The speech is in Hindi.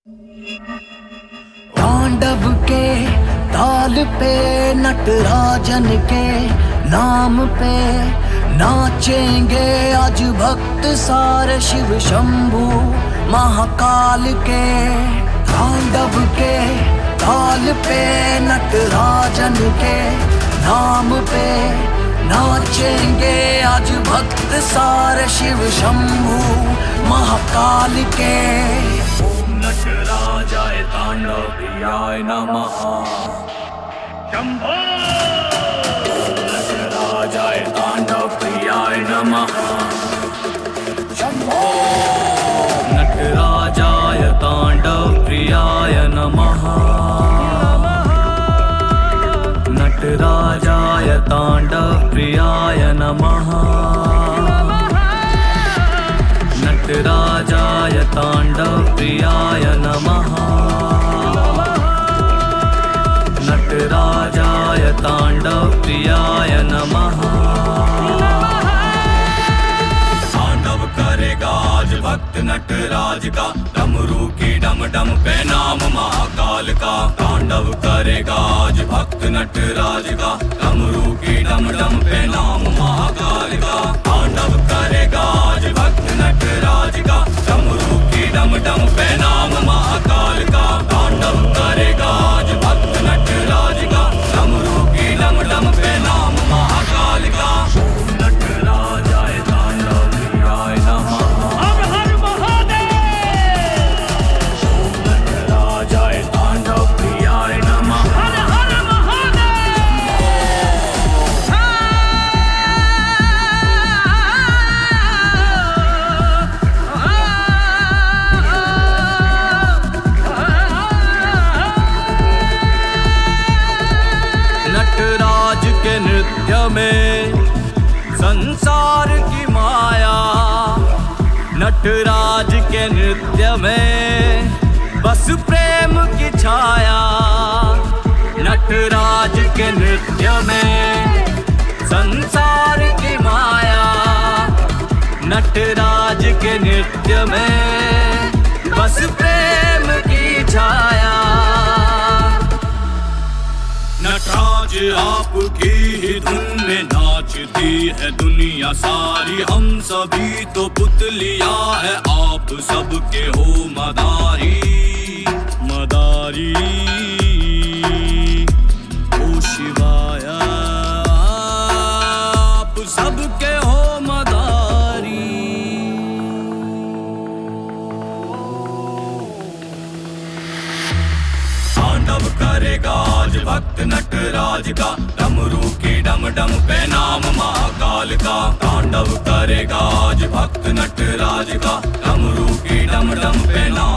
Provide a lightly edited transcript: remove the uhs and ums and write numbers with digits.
तांडव के ताल पे नटराजन के नाम पे नाचेंगे आज भक्त सारे शिव शंभू महाकाल के। तांडव के ताल पे नटराजन के नाम पे नाचेंगे आज भक्त सारे शिव शंभू महाकाल के। नटराजाय तांडव प्रियाय नमः शंभो। नटराजाय तांडव प्रियाय नमः शंभो। नटराजाय तांडव प्रियाय नमः। नटराजाय तांडव प्रियाय नमः। नटराजाय तांडव प्रियाय नमः। नटराजाय तांडव प्रियाय नमः। तांडव करेगा आज भक्त नटराज का, डमरू की डम डम पे नाम महाकाल का। तांडव करेगा आज भक्त नटराज का, डमरू की डम डम पे नाम महाकाल का। तांडव करेगा आज भक्त नटराज का, डमरू की डम डम पे नाम महाकाल का। तांडव करेगा आज भक्त नटराज का, डमरू की डम डम पे नाम महाकाल का। नटराजाय तांडव प्रियाय नमः। हर हर महादेव। नटराजाय तांडव प्रियाय नमः। हर हर महादेव। नटराज के नृत्य में संसार की माया। नटराज के नृत्य में बस प्रेम की छाया। नटराज के नृत्य में संसार की माया। नटराज के नृत्य में बस प्रेम की छाया। नटराज आपकी ही धुन में नाचती है दुनिया सारी। हम सभी तो पुतलियां है, आप सबके हो मदारी मदारी। ओ शिवाय आप सबके हो मदारी। तांडव करेगा आज भक्त नटराज का, डमरू की डम डम पे नाम महाकाल का। तांडव करेगा आज भक्त नटराज का, डमरू की डम डम पे नाम